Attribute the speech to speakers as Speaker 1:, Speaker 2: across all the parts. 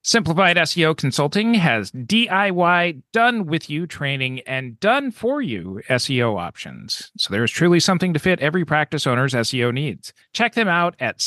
Speaker 1: Simplified SEO Consulting has DIY done with you training and done for you SEO options. So there is truly something to fit every practice owner's SEO needs. Check them out at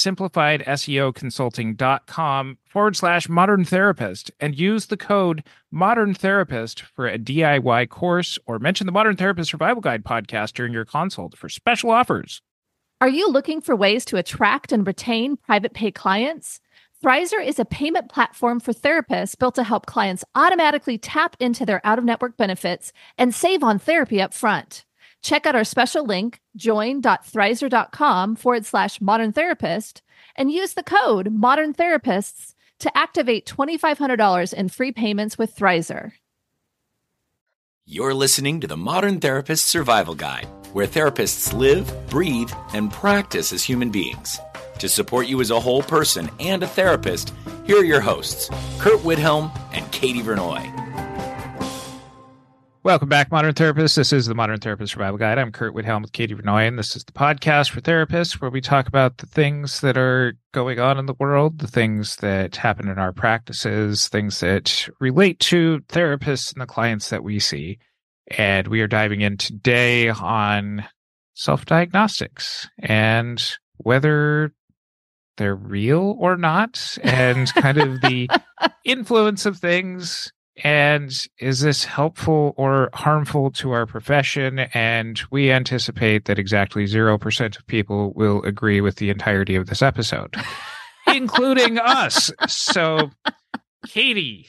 Speaker 1: simplifiedseoconsulting.com/modern therapist and use the code modern therapist for a DIY course, or mention the Modern Therapist Survival Guide podcast during your consult for special offers.
Speaker 2: Are you looking for ways to attract and retain private pay clients? Thrizer is a payment platform for therapists built to help clients automatically tap into their out-of-network benefits and save on therapy up front. Check out our special link, join.thrizer.com/modern therapist, and use the code modern therapists to activate $2,500 in free payments with Thrizer.
Speaker 3: You're listening to the Modern Therapist Survival Guide, where therapists live, breathe, and practice as human beings. To support you as a whole person and a therapist, here are your hosts, Kurt Widhelm and Katie Vernoy.
Speaker 1: Welcome back, Modern Therapists. This is the Modern Therapist Survival Guide. I'm Kurt Widhelm with Katie Vernoy, and this is the podcast for therapists where we talk about the things that are going on in the world, the things that happen in our practices, things that relate to therapists and the clients that we see. And we are diving in today on self-diagnostics and whether they're real or not, and kind of the influence of things. And is this helpful or harmful to our profession? And we anticipate that exactly 0% of people will agree with the entirety of this episode, including us. So, Katie,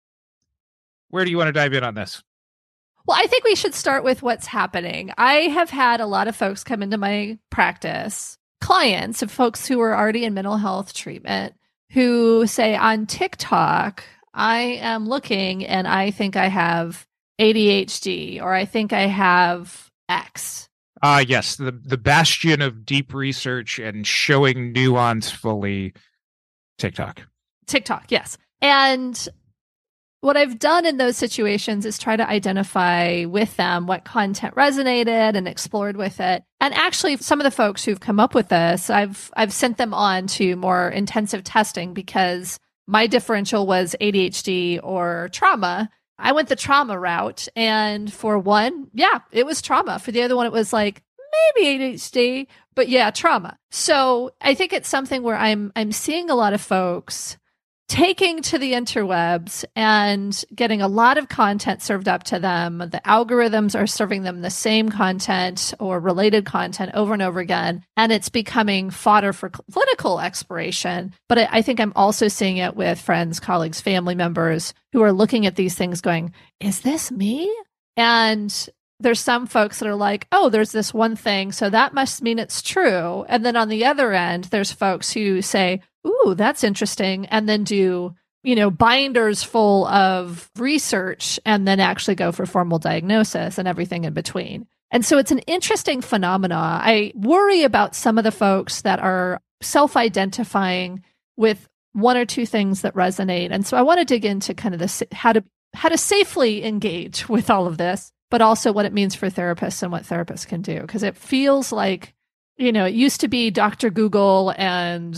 Speaker 1: where do you want to dive in on this?
Speaker 2: Well, I think we should start with what's happening. I have had a lot of folks come into my practice, clients of folks who are already in mental health treatment, who say on TikTok, I am looking and I think I have ADHD, or I think I have X.
Speaker 1: Yes, the bastion of deep research and showing nuance fully, TikTok.
Speaker 2: TikTok, yes. And what I've done in those situations is try to identify with them what content resonated and explored with it. And actually, some of the folks who've come up with this, I've sent them on to more intensive testing because my differential was ADHD or trauma. I went the trauma route. And for one, yeah, it was trauma. For the other one, it was like, maybe ADHD, but yeah, trauma. So I think it's something where I'm seeing a lot of folks taking to the interwebs and getting a lot of content served up to them. The algorithms are serving them the same content or related content over and over again, and it's becoming fodder for clinical exploration. But I think I'm also seeing it with friends, colleagues, family members who are looking at these things going, is this me? And there's some folks that are like, oh, there's this one thing, so that must mean it's true. And then on the other end, there's folks who say, ooh, that's interesting, and then do, binders full of research and then actually go for formal diagnosis and everything in between. And so it's an interesting phenomena. I worry about some of the folks that are self-identifying with one or two things that resonate. And so I want to dig into kind of this, how to safely engage with all of this, but also what it means for therapists and what therapists can do. Because it feels like, it used to be Dr. Google and,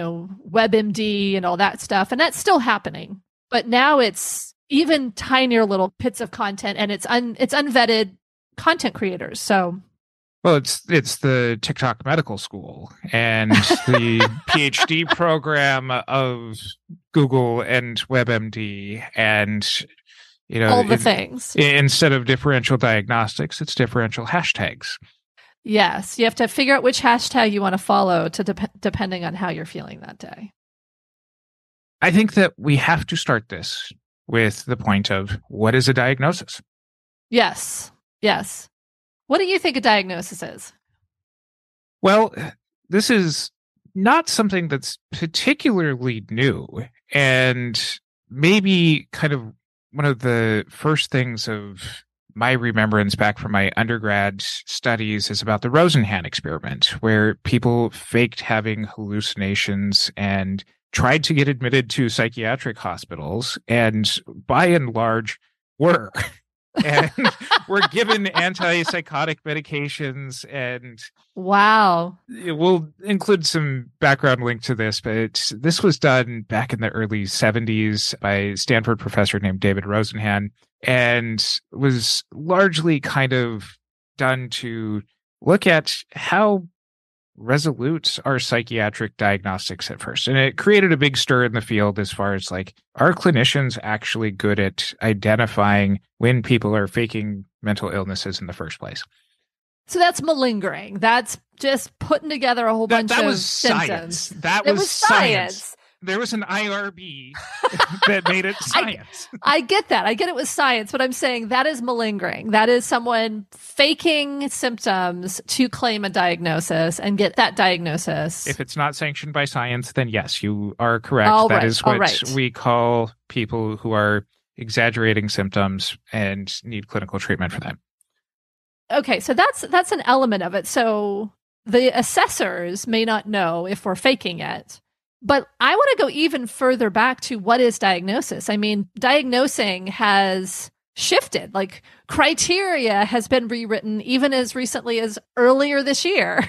Speaker 2: WebMD and all that stuff, and that's still happening. But now it's even tinier little bits of content, and it's unvetted content creators. So,
Speaker 1: well, it's the TikTok medical school and the PhD program of Google and WebMD, and
Speaker 2: all the things.
Speaker 1: Instead of differential diagnostics, it's differential hashtags.
Speaker 2: Yes, you have to figure out which hashtag you want to follow depending on how you're feeling that day.
Speaker 1: I think that we have to start this with the point of, what is a diagnosis?
Speaker 2: Yes. What do you think a diagnosis is?
Speaker 1: Well, this is not something that's particularly new, and maybe kind of one of the first things of my remembrance back from my undergrad studies is about the Rosenhan experiment, where people faked having hallucinations and tried to get admitted to psychiatric hospitals, and by and large were. and were given antipsychotic medications. And
Speaker 2: wow.
Speaker 1: we'll include some background link to this, but this was done back in the early 70s by a Stanford professor named David Rosenhan, and was largely kind of done to look at how resolute are psychiatric diagnostics at first. And it created a big stir in the field as far as like, are clinicians actually good at identifying when people are faking mental illnesses in the first place?
Speaker 2: So that's malingering. That's just putting together a whole bunch of
Speaker 1: was
Speaker 2: symptoms.
Speaker 1: Science. That was science. There was an IRB that made it science.
Speaker 2: I get that. I get it was science, but I'm saying that is malingering. That is someone faking symptoms to claim a diagnosis and get that diagnosis.
Speaker 1: If it's not sanctioned by science, then yes, you are correct.
Speaker 2: That is
Speaker 1: what we call people who are exaggerating symptoms and need clinical treatment for them.
Speaker 2: Okay, so that's an element of it. So the assessors may not know if we're faking it. But I want to go even further back to what is diagnosis. I mean, diagnosing has shifted. Like, criteria has been rewritten even as recently as earlier this year.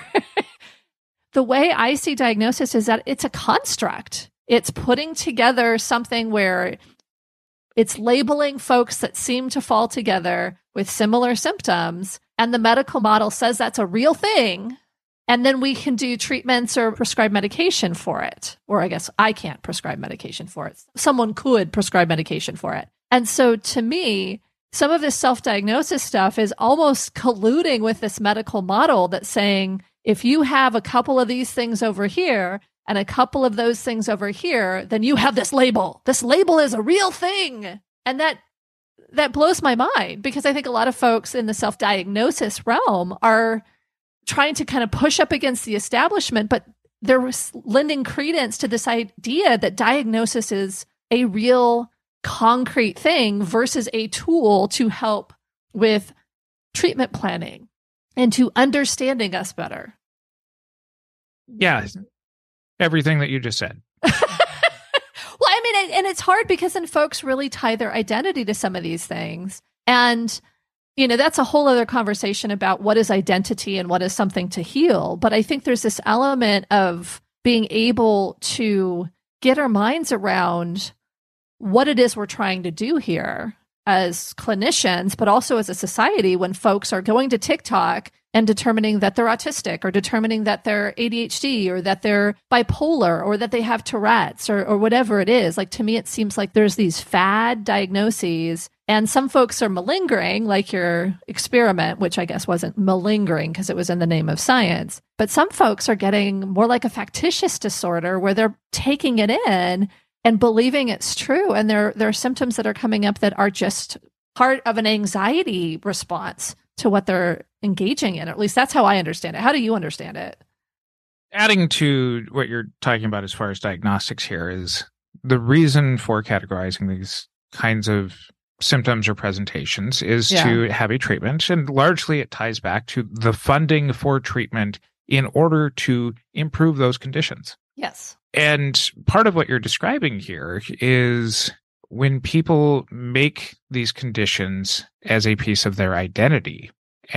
Speaker 2: The way I see diagnosis is that it's a construct. It's putting together something where it's labeling folks that seem to fall together with similar symptoms, and the medical model says that's a real thing. And then we can do treatments or prescribe medication for it. Or I guess I can't prescribe medication for it. Someone could prescribe medication for it. And so to me, some of this self-diagnosis stuff is almost colluding with this medical model that's saying, if you have a couple of these things over here and a couple of those things over here, then you have this label. This label is a real thing. And that blows my mind, because I think a lot of folks in the self-diagnosis realm are trying to kind of push up against the establishment, but they're lending credence to this idea that diagnosis is a real concrete thing versus a tool to help with treatment planning and to understanding us better.
Speaker 1: Yeah, everything that you just said.
Speaker 2: Well, I mean, and it's hard because then folks really tie their identity to some of these things. And you know, that's a whole other conversation about what is identity and what is something to heal. But I think there's this element of being able to get our minds around what it is we're trying to do here as clinicians, but also as a society, when folks are going to TikTok and determining that they're autistic, or determining that they're ADHD, or that they're bipolar, or that they have Tourette's, or whatever it is. Like, to me, it seems like there's these fad diagnoses, and some folks are malingering, like your experiment, which I guess wasn't malingering because it was in the name of science. But some folks are getting more like a factitious disorder, where they're taking it in and believing it's true. And there are symptoms that are coming up that are just part of an anxiety response to what they're engaging in. At least that's how I understand it. How do you understand it?
Speaker 1: Adding to what you're talking about as far as diagnostics here is the reason for categorizing these kinds of symptoms or presentations is to have a treatment. And largely it ties back to the funding for treatment in order to improve those conditions.
Speaker 2: Yes.
Speaker 1: And part of what you're describing here is when people make these conditions as a piece of their identity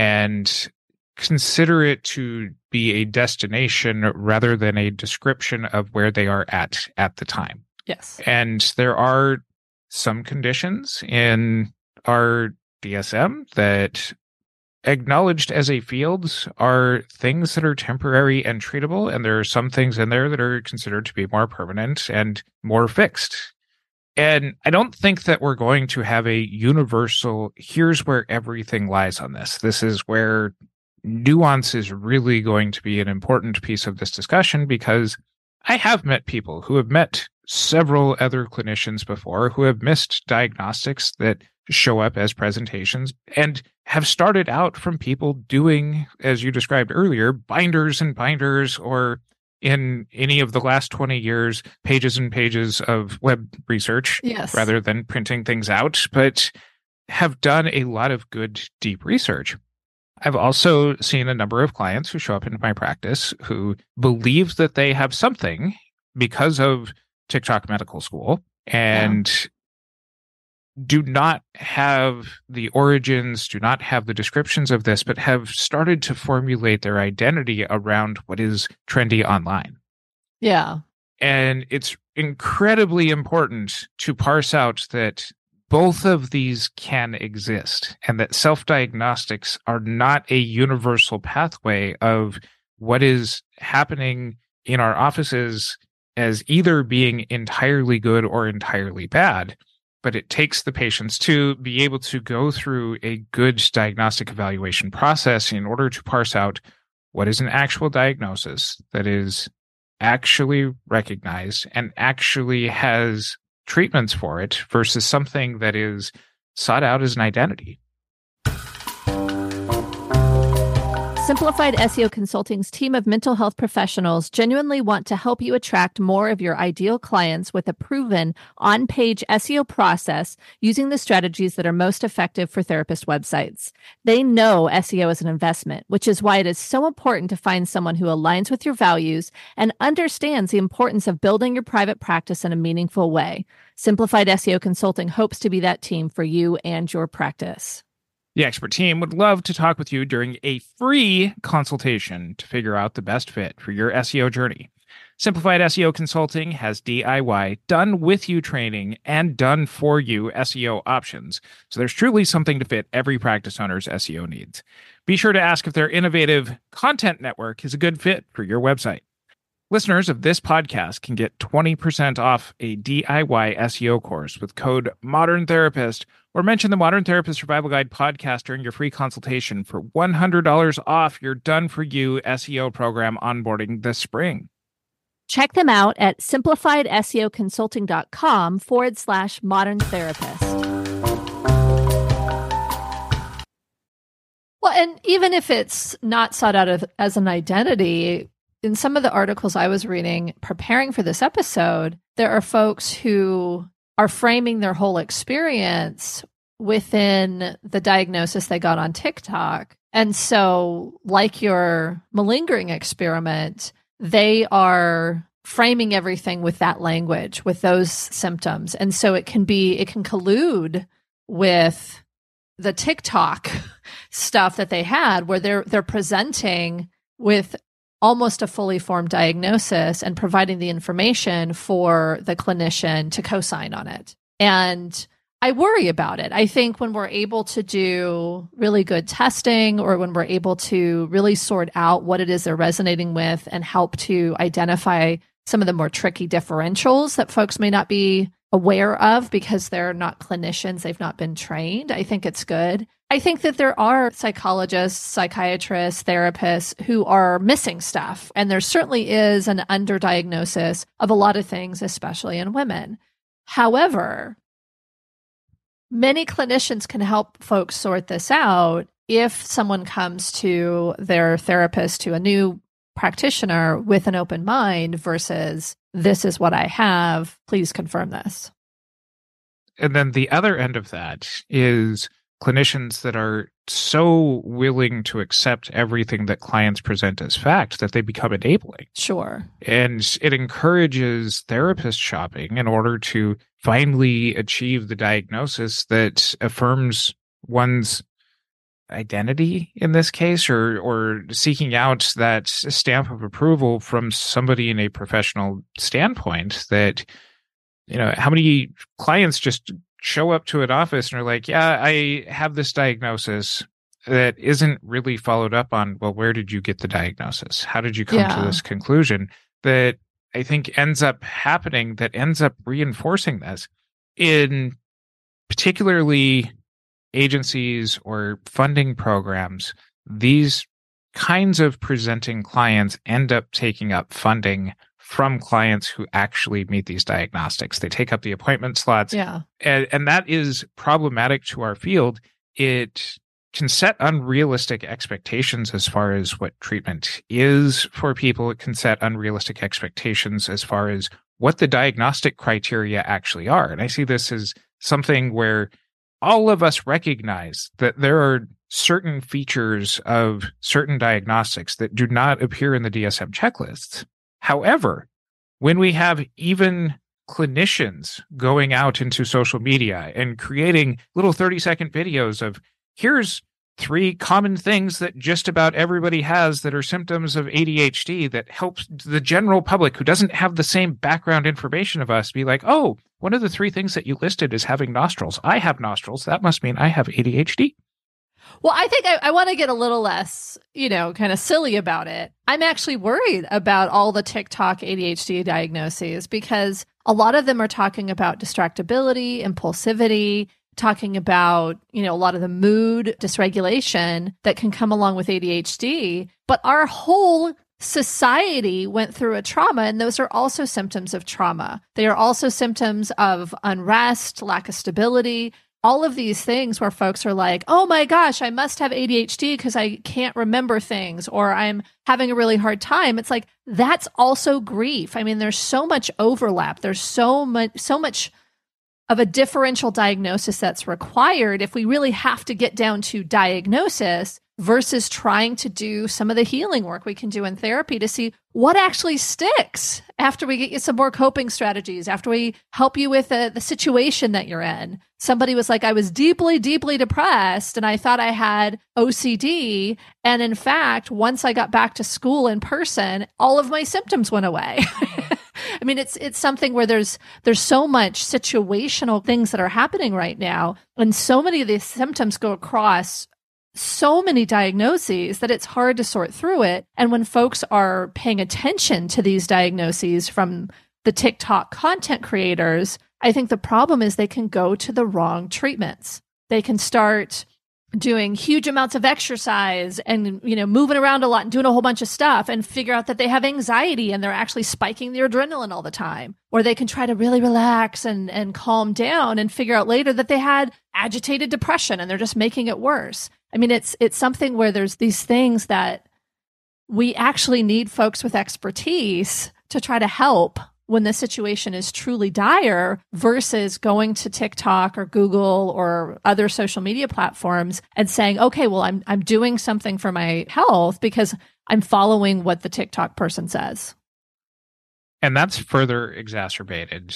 Speaker 1: and consider it to be a destination rather than a description of where they are at the time.
Speaker 2: Yes.
Speaker 1: And there are some conditions in our DSM that, acknowledged as a field, are things that are temporary and treatable, and there are some things in there that are considered to be more permanent and more fixed. And I don't think that we're going to have a universal, here's where everything lies on this. This is where nuance is really going to be an important piece of this discussion, because I have met people who have met several other clinicians before who have missed diagnostics that show up as presentations, and have started out from people doing, as you described earlier, binders and binders, or in any of the last 20 years, pages and pages of web research, rather than printing things out, but have done a lot of good, deep research. I've also seen a number of clients who show up into my practice who believe that they have something because of TikTok Medical School, and do not have the origins, do not have the descriptions of this, but have started to formulate their identity around what is trendy online.
Speaker 2: Yeah.
Speaker 1: And it's incredibly important to parse out that both of these can exist and that self-diagnostics are not a universal pathway of what is happening in our offices as either being entirely good or entirely bad. But it takes the patients to be able to go through a good diagnostic evaluation process in order to parse out what is an actual diagnosis that is actually recognized and actually has treatments for it versus something that is sought out as an identity.
Speaker 2: Simplified SEO Consulting's team of mental health professionals genuinely want to help you attract more of your ideal clients with a proven on-page SEO process using the strategies that are most effective for therapist websites. They know SEO is an investment, which is why it is so important to find someone who aligns with your values and understands the importance of building your private practice in a meaningful way. Simplified SEO Consulting hopes to be that team for you and your practice.
Speaker 1: The expert team would love to talk with you during a free consultation to figure out the best fit for your SEO journey. Simplified SEO Consulting has DIY, done with you training, and done for you SEO options. So there's truly something to fit every practice owner's SEO needs. Be sure to ask if their innovative content network is a good fit for your website. Listeners of this podcast can get 20% off a DIY SEO course with code ModernTherapist or mention the Modern Therapist Survival Guide podcast during your free consultation for $100 off your done-for-you SEO program onboarding this spring.
Speaker 2: Check them out at simplifiedseoconsulting.com/modern-therapist. Well, and even if it's not sought out as an identity, in some of the articles I was reading preparing for this episode, there are folks who are framing their whole experience within the diagnosis they got on TikTok. And so, like your malingering experiment, they are framing everything with that language, with those symptoms. And so it can collude with the TikTok stuff that they had, where they're presenting with almost a fully formed diagnosis and providing the information for the clinician to co-sign on it. And I worry about it. I think when we're able to do really good testing, or when we're able to really sort out what it is they're resonating with and help to identify some of the more tricky differentials that folks may not be aware of because they're not clinicians, they've not been trained, I think it's good. I think that there are psychologists, psychiatrists, therapists who are missing stuff. And there certainly is an underdiagnosis of a lot of things, especially in women. However, many clinicians can help folks sort this out if someone comes to their therapist, to a new practitioner, with an open mind versus, this is what I have, please confirm this.
Speaker 1: And then the other end of that is clinicians that are so willing to accept everything that clients present as fact that they become enabling.
Speaker 2: Sure.
Speaker 1: And it encourages therapist shopping in order to finally achieve the diagnosis that affirms one's identity in this case, or seeking out that stamp of approval from somebody in a professional standpoint. That, how many clients just show up to an office and are like, yeah, I have this diagnosis, that isn't really followed up on, well, where did you get the diagnosis? How did you come to this conclusion? That I think ends up happening, that ends up reinforcing this in particularly agencies or funding programs. These kinds of presenting clients end up taking up funding from clients who actually meet these diagnostics. They take up the appointment slots.
Speaker 2: Yeah.
Speaker 1: And that is problematic to our field. It can set unrealistic expectations as far as what treatment is for people. It can set unrealistic expectations as far as what the diagnostic criteria actually are. And I see this as something where all of us recognize that there are certain features of certain diagnostics that do not appear in the DSM checklists. However, when we have even clinicians going out into social media and creating little 30-second videos of here's 3 common things that just about everybody has that are symptoms of ADHD that helps the general public who doesn't have the same background information of us be like, oh, one of the 3 things that you listed is having nostrils. I have nostrils. That must mean I have ADHD.
Speaker 2: Well, I think I want to get a little less, kind of silly about it. I'm actually worried about all the TikTok ADHD diagnoses because a lot of them are talking about distractibility, impulsivity, talking about, a lot of the mood dysregulation that can come along with ADHD. But our whole society went through a trauma, and those are also symptoms of trauma. They are also symptoms of unrest, lack of stability, all of these things where folks are like, oh my gosh, I must have ADHD because I can't remember things, or I'm having a really hard time. It's like, that's also grief. I mean, there's so much overlap. There's so much of a differential diagnosis that's required if we really have to get down to diagnosis versus trying to do some of the healing work we can do in therapy to see what actually sticks after we get you some more coping strategies, after we help you with the situation that you're in. Somebody was like, I was deeply, deeply depressed and I thought I had OCD. And in fact, once I got back to school in person, all of my symptoms went away. I mean, it's something where there's so much situational things that are happening right now. And so many of these symptoms go across so many diagnoses that it's hard to sort through it. And when folks are paying attention to these diagnoses from the TikTok content creators, I think the problem is they can go to the wrong treatments. They can start doing huge amounts of exercise and, moving around a lot and doing a whole bunch of stuff and figure out that they have anxiety and they're actually spiking their adrenaline all the time. Or they can try to really relax and calm down and figure out later that they had agitated depression and they're just making it worse. I mean, it's something where there's these things that we actually need folks with expertise to try to help when the situation is truly dire versus going to TikTok or Google or other social media platforms and saying, okay, well, I'm doing something for my health because I'm following what the TikTok person says.
Speaker 1: And that's further exacerbated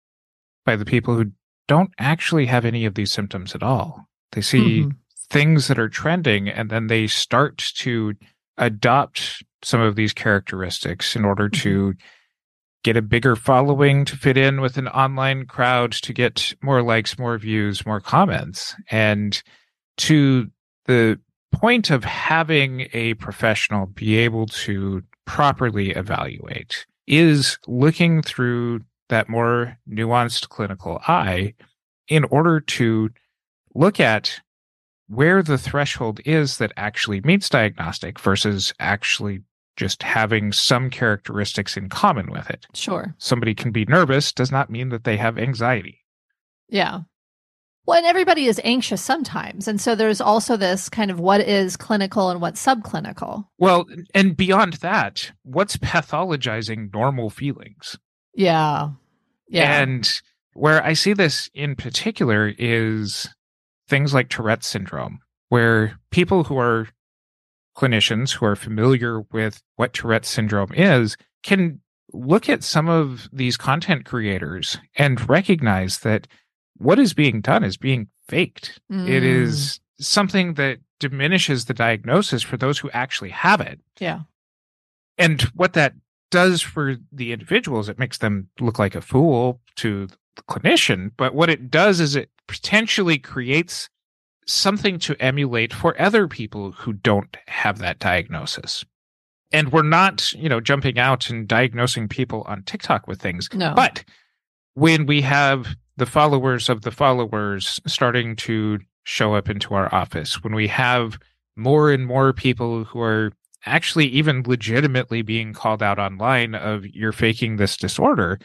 Speaker 1: by the people who don't actually have any of these symptoms at all. They see things that are trending and then they start to adopt some of these characteristics in order to get a bigger following, to fit in with an online crowd, to get more likes, more views, more comments. And to the point of having a professional be able to properly evaluate is looking through that more nuanced clinical eye in order to look at where the threshold is that actually meets diagnostic versus actually just having some characteristics in common with it.
Speaker 2: Sure.
Speaker 1: Somebody can be nervous does not mean that they have anxiety.
Speaker 2: Yeah. Well, and everybody is anxious sometimes. And so there's also this kind of what is clinical and what's subclinical.
Speaker 1: Well, and beyond that, what's pathologizing normal feelings?
Speaker 2: Yeah. Yeah.
Speaker 1: And where I see this in particular is things like Tourette's syndrome, where people who are clinicians who are familiar with what Tourette's syndrome is can look at some of these content creators and recognize that what is being done is being faked. It is something that diminishes the diagnosis for those who actually have it.
Speaker 2: Yeah.
Speaker 1: And what that does for the individuals, it makes them look like a fool to the clinician. But what it does is it potentially creates something to emulate for other people who don't have that diagnosis. And we're not, jumping out and diagnosing people on TikTok with things.
Speaker 2: No.
Speaker 1: But when we have the followers of the followers starting to show up into our office, when we have more and more people who are actually even legitimately being called out online of you're faking this disorder,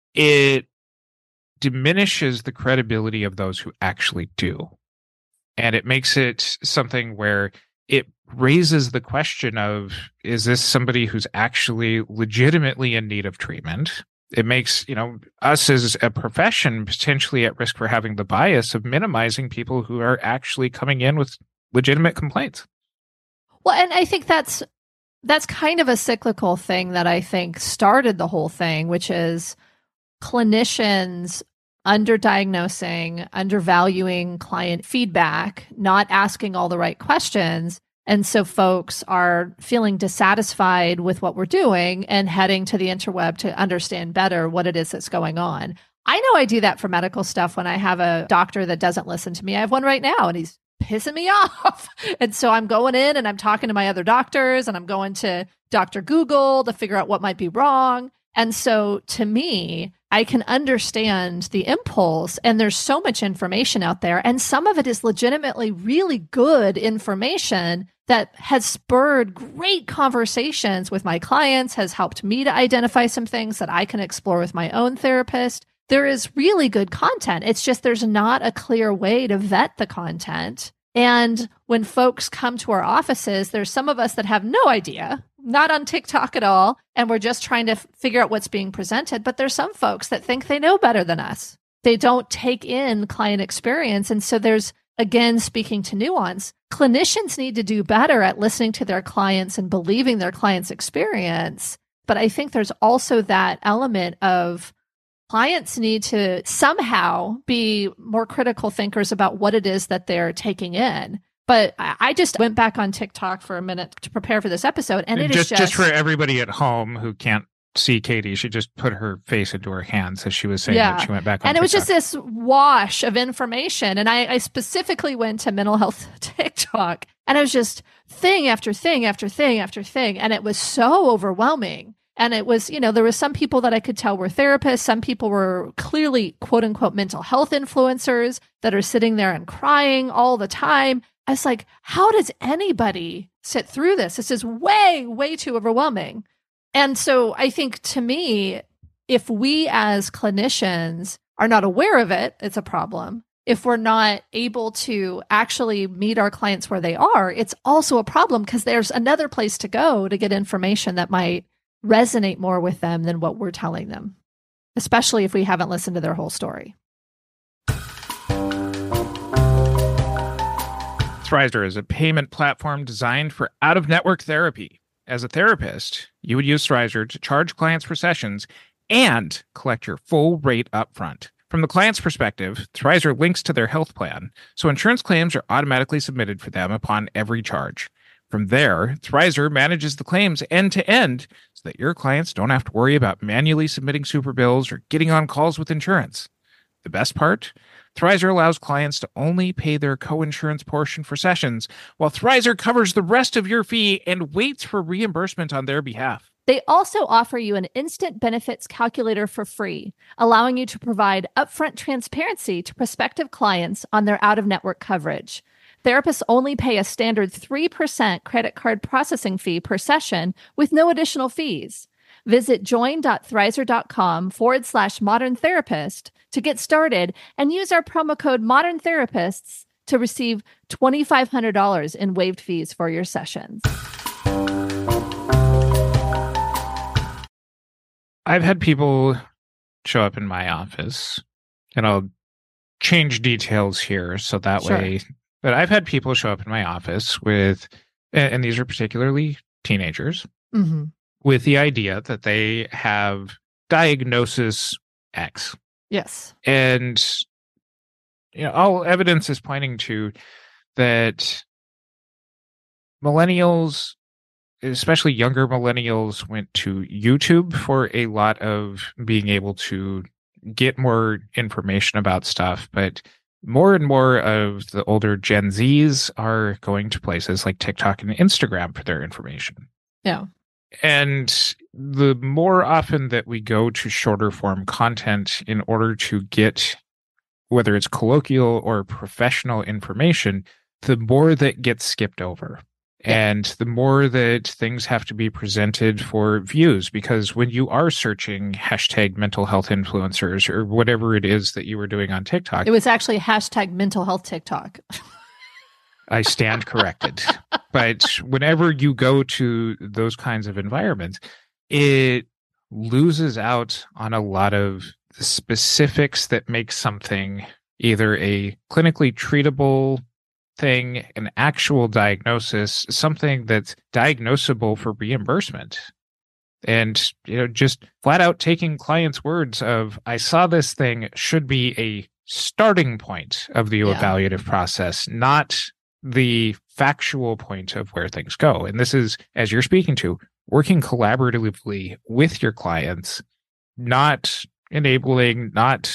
Speaker 1: it diminishes the credibility of those who actually do. And it makes it something where it raises the question of, is this somebody who's actually legitimately in need of treatment? It makes, us as a profession potentially at risk for having the bias of minimizing people who are actually coming in with legitimate complaints.
Speaker 2: Well, and I think that's kind of a cyclical thing that I think started the whole thing, which is clinicians underdiagnosing, undervaluing client feedback, not asking all the right questions. And so folks are feeling dissatisfied with what we're doing and heading to the interweb to understand better what it is that's going on. I know I do that for medical stuff when I have a doctor that doesn't listen to me. I have one right now and he's pissing me off. And so I'm going in and I'm talking to my other doctors and I'm going to Dr. Google to figure out what might be wrong. And so to me, I can understand the impulse, and there's so much information out there. And some of it is legitimately really good information that has spurred great conversations with my clients, has helped me to identify some things that I can explore with my own therapist. There is really good content. It's just there's not a clear way to vet the content. And when folks come to our offices, there's some of us that have no idea, not on TikTok at all, and we're just trying to figure out what's being presented. But there's some folks that think they know better than us. They don't take in client experience. And so there's, again, speaking to nuance, clinicians need to do better at listening to their clients and believing their clients' experience. But I think there's also that element of clients need to somehow be more critical thinkers about what it is that they're taking in. But I just went back on TikTok for a minute to prepare for this episode, and it is
Speaker 1: just for everybody at home who can't see Katie, she just put her face into her hands as she was saying that she went back on
Speaker 2: and
Speaker 1: TikTok.
Speaker 2: It was just this wash of information. And I specifically went to mental health TikTok, and it was just thing after thing after thing after thing. And it was so overwhelming. And it was, there was some people that I could tell were therapists. Some people were clearly, quote unquote, mental health influencers that are sitting there and crying all the time. I was like, how does anybody sit through this? This is way, way too overwhelming. And so I think, to me, if we as clinicians are not aware of it, it's a problem. If we're not able to actually meet our clients where they are, it's also a problem, because there's another place to go to get information that might resonate more with them than what we're telling them, especially if we haven't listened to their whole story.
Speaker 1: Thrizer is a payment platform designed for out-of-network therapy. As a therapist, you would use Thrizer to charge clients for sessions and collect your full rate upfront. From the client's perspective, Thrizer links to their health plan, so insurance claims are automatically submitted for them upon every charge. From there, Thrizer manages the claims end-to-end so that your clients don't have to worry about manually submitting super bills or getting on calls with insurance. The best part? Thrizer allows clients to only pay their co-insurance portion for sessions, while Thrizer covers the rest of your fee and waits for reimbursement on their behalf.
Speaker 2: They also offer you an instant benefits calculator for free, allowing you to provide upfront transparency to prospective clients on their out-of-network coverage. Therapists only pay a standard 3% credit card processing fee per session with no additional fees. Visit join.thrizer.com/modern therapist to get started and use our promo code Modern Therapists to receive $2,500 in waived fees for your sessions.
Speaker 1: I've had people show up in my office, and I'll change details here so that way. But I've had people show up in my office with, and these are particularly teenagers, with the idea that they have diagnosis X.
Speaker 2: Yes.
Speaker 1: And all evidence is pointing to that millennials, especially younger millennials, went to YouTube for a lot of being able to get more information about stuff. But more and more of the older Gen Zs are going to places like TikTok and Instagram for their information.
Speaker 2: Yeah.
Speaker 1: And the more often that we go to shorter form content in order to get, whether it's colloquial or professional information, the more that gets skipped over. Yeah. And the more that things have to be presented for views, because when you are searching hashtag mental health influencers or whatever it is that you were doing on TikTok.
Speaker 2: It was actually hashtag mental health TikTok.
Speaker 1: I stand corrected. But whenever you go to those kinds of environments, it loses out on a lot of the specifics that make something either a clinically treatable thing, an actual diagnosis, something that's diagnosable for reimbursement. And, just flat out taking clients' words of, I saw this thing should be a starting point of the evaluative process, not the factual point of where things go. And this is, as you're speaking to, working collaboratively with your clients, not enabling, not,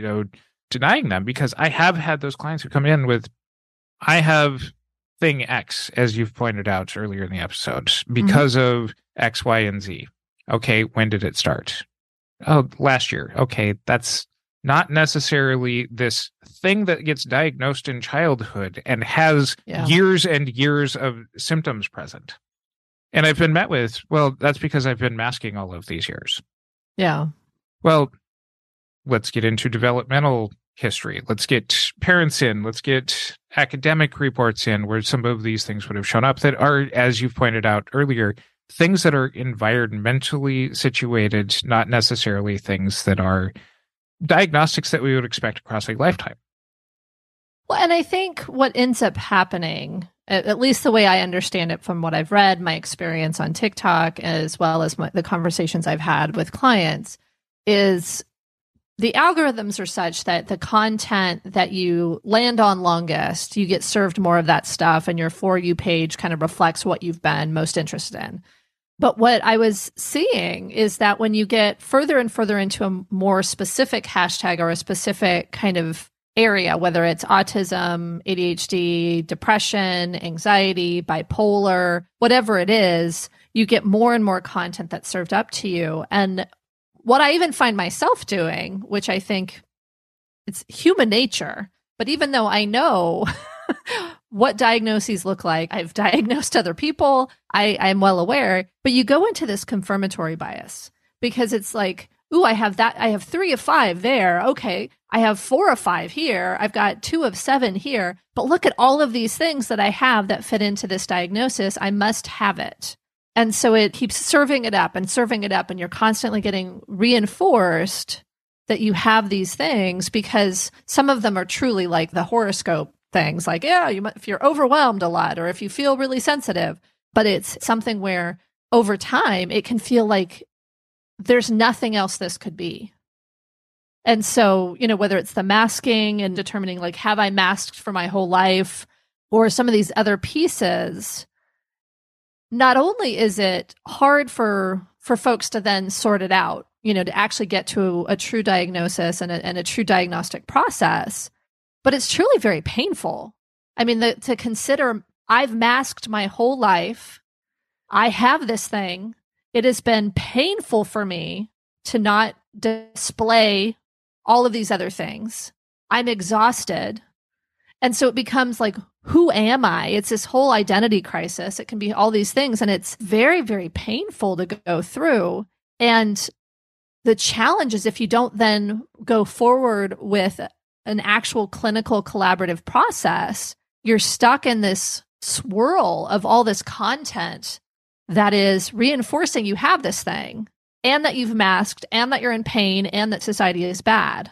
Speaker 1: denying them, because I have had those clients who come in with, I have thing X, as you've pointed out earlier in the episode, because of X, Y, and Z. Okay, when did it start? Oh, last year. Okay, that's not necessarily this thing that gets diagnosed in childhood and has years and years of symptoms present. And I've been met with, well, that's because I've been masking all of these years.
Speaker 2: Yeah.
Speaker 1: Well, let's get into developmental history. Let's get parents in. Let's get academic reports in where some of these things would have shown up that are, as you've pointed out earlier, things that are environmentally situated, not necessarily things that are diagnostics that we would expect across a lifetime.
Speaker 2: Well, and I think what ends up happening, at least the way I understand it from what I've read, my experience on TikTok, as well as the conversations I've had with clients, is the algorithms are such that the content that you land on longest, you get served more of that stuff, and your For You page kind of reflects what you've been most interested in. But what I was seeing is that when you get further and further into a more specific hashtag or a specific kind of area, whether it's autism, ADHD, depression, anxiety, bipolar, whatever it is, you get more and more content that's served up to you. And what I even find myself doing, which I think it's human nature, but even though I know what diagnoses look like, I've diagnosed other people, I'm well aware, but you go into this confirmatory bias because it's like, ooh, I have 3 of 5 there. Okay, I have 4 of 5 here. I've got 2 of 7 here. But look at all of these things that I have that fit into this diagnosis. I must have it. And so it keeps serving it up, and you're constantly getting reinforced that you have these things, because some of them are truly like the horoscope things, like, if you're overwhelmed a lot or if you feel really sensitive. But it's something where over time it can feel like there's nothing else this could be. And so, whether it's the masking and determining, like, have I masked for my whole life, or some of these other pieces, not only is it hard for folks to then sort it out, to actually get to a true diagnosis and a true diagnostic process, but it's truly very painful. I mean, to consider, I've masked my whole life. I have this thing. It has been painful for me to not display all of these other things. I'm exhausted. And so it becomes like, who am I? It's this whole identity crisis. It can be all these things. And it's very, very painful to go through. And the challenge is, if you don't then go forward with an actual clinical collaborative process, you're stuck in this swirl of all this content that is reinforcing you have this thing, and that you've masked, and that you're in pain, and that society is bad.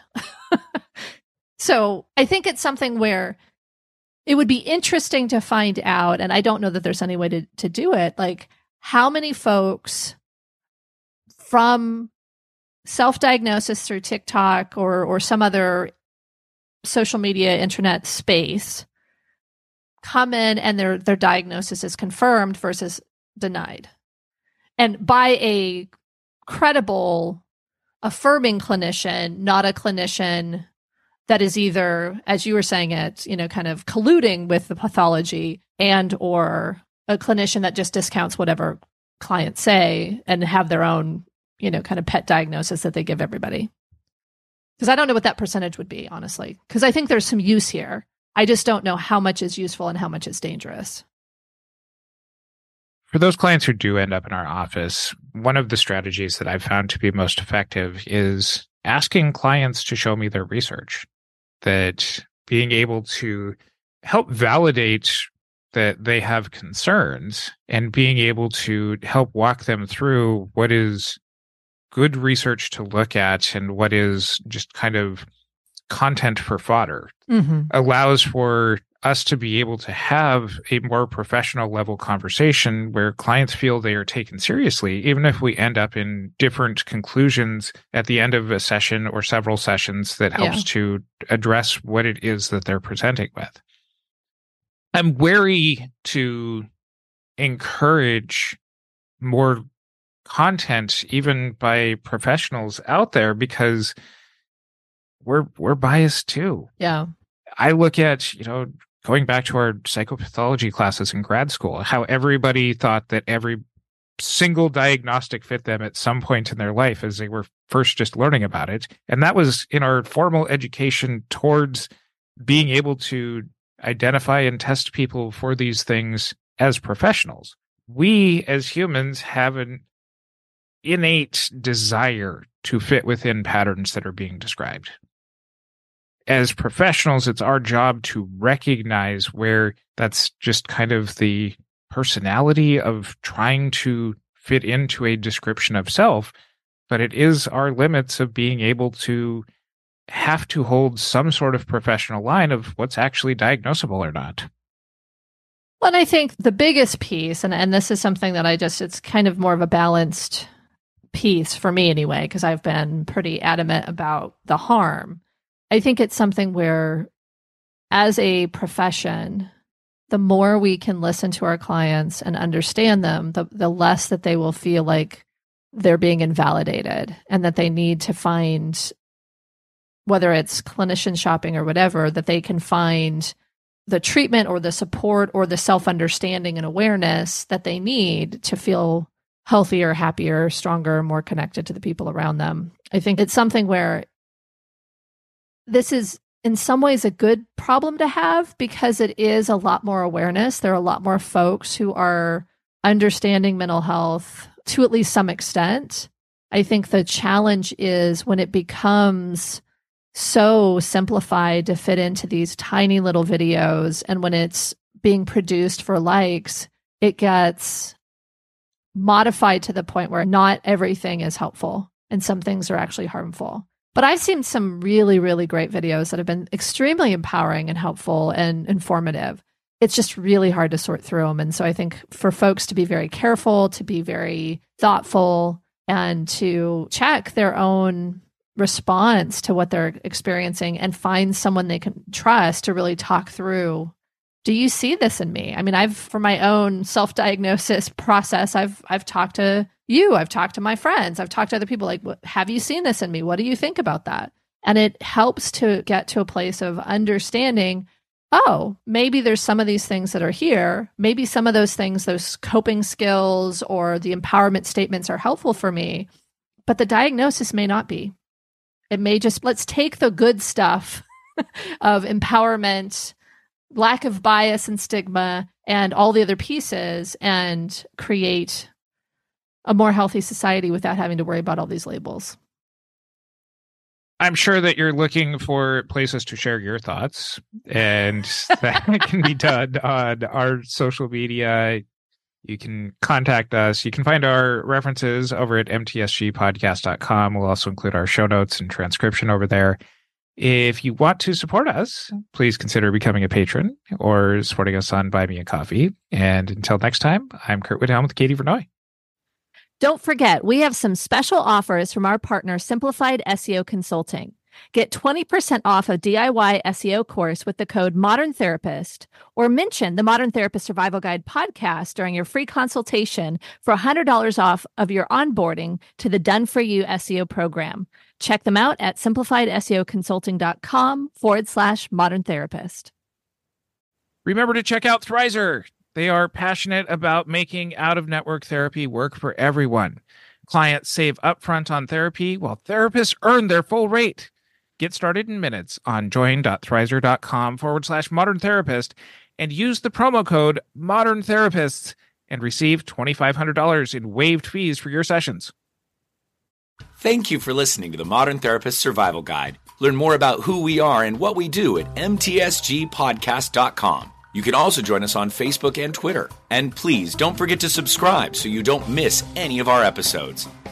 Speaker 2: So I think it's something where it would be interesting to find out, and I don't know that there's any way to do it, like how many folks from self-diagnosis through TikTok or some other social media internet space come in and their diagnosis is confirmed versus denied, and by a credible, affirming clinician, not a clinician that is either, as you were saying it, kind of colluding with the pathology, and or a clinician that just discounts whatever clients say and have their own, kind of pet diagnosis that they give everybody. Because I don't know what that percentage would be, honestly, because I think there's some use here. I just don't know how much is useful and how much is dangerous.
Speaker 1: For those clients who do end up in our office, one of the strategies that I've found to be most effective is asking clients to show me their research. That being able to help validate that they have concerns, and being able to help walk them through what is good research to look at and what is just kind of content for fodder, allows for us to be able to have a more professional level conversation where clients feel they are taken seriously, even if we end up in different conclusions at the end of a session or several sessions that helps to address what it is that they're presenting with. I'm wary to encourage more content, even by professionals out there, because we're biased too.
Speaker 2: Yeah.
Speaker 1: I look at, going back to our psychopathology classes in grad school, how everybody thought that every single diagnostic fit them at some point in their life as they were first just learning about it. And that was in our formal education towards being able to identify and test people for these things as professionals. We as humans have an innate desire to fit within patterns that are being described. As professionals, it's our job to recognize where that's just kind of the personality of trying to fit into a description of self, but it is our limits of being able to have to hold some sort of professional line of what's actually diagnosable or not.
Speaker 2: Well, and I think the biggest piece, and this is something that it's kind of more of a balanced piece for me anyway, because I've been pretty adamant about the harm. I think it's something where, as a profession, the more we can listen to our clients and understand them, the less that they will feel like they're being invalidated and that they need to find, whether it's clinician shopping or whatever, that they can find the treatment or the support or the self-understanding and awareness that they need to feel healthier, happier, stronger, more connected to the people around them. I think it's something where this is in some ways a good problem to have, because it is a lot more awareness. There are a lot more folks who are understanding mental health to at least some extent. I think the challenge is when it becomes so simplified to fit into these tiny little videos, and when it's being produced for likes, it gets modified to the point where not everything is helpful and some things are actually harmful. But I've seen some really, really great videos that have been extremely empowering and helpful and informative. It's just really hard to sort through them. And so I think for folks to be very careful, to be very thoughtful, and to check their own response to what they're experiencing and find someone they can trust to really talk through, do you see this in me? I mean, for my own self-diagnosis process, I've talked to you, I've talked to my friends, I've talked to other people, like, have you seen this in me? What do you think about that? And it helps to get to a place of understanding, oh, maybe there's some of these things that are here. Maybe some of those things, those coping skills or the empowerment statements are helpful for me, but the diagnosis may not be. It may just, let's take the good stuff of empowerment, lack of bias and stigma, and all the other pieces, and create a more healthy society without having to worry about all these labels.
Speaker 1: I'm sure that you're looking for places to share your thoughts, and that can be done on our social media. You can contact us. You can find our references over at mtsgpodcast.com. We'll also include our show notes and transcription over there. If you want to support us, please consider becoming a patron or supporting us on Buy Me a Coffee. And until next time, I'm Kurt Widhelm with Katie Vernoy.
Speaker 2: Don't forget, we have some special offers from our partner, Simplified SEO Consulting. Get 20% off a DIY SEO course with the code Modern Therapist, or mention the Modern Therapist Survival Guide podcast during your free consultation for $100 off of your onboarding to the Done For You SEO program. Check them out at simplifiedseoconsulting.com/Modern Therapist.
Speaker 1: Remember to check out Thrizer. They are passionate about making out-of-network therapy work for everyone. Clients save upfront on therapy while therapists earn their full rate. Get started in minutes on join.thrizer.com/Modern Therapist and use the promo code Modern Therapists and receive $2,500 in waived fees for your sessions.
Speaker 3: Thank you for listening to the Modern Therapist Survival Guide. Learn more about who we are and what we do at mtsgpodcast.com. You can also join us on Facebook and Twitter. And please don't forget to subscribe so you don't miss any of our episodes.